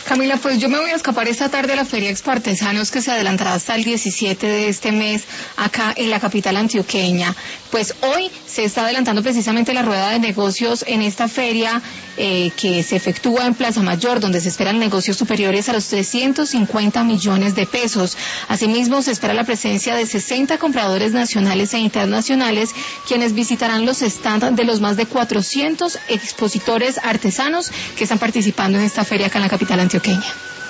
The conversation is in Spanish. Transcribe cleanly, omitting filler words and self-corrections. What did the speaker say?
Camila, pues yo me voy a escapar esta tarde a la Feria Expo Artesanos que se adelantará hasta el 17 de este mes acá en la capital antioqueña. Pues hoy se está adelantando precisamente la rueda de negocios en esta feria que se efectúa en Plaza Mayor, donde se esperan negocios superiores a los 350 millones de pesos. Asimismo, se espera la presencia de 60 compradores nacionales e internacionales, quienes visitarán los stands de los más de 400 expositores artesanos que están participando en esta feria acá en la capital antioqueña.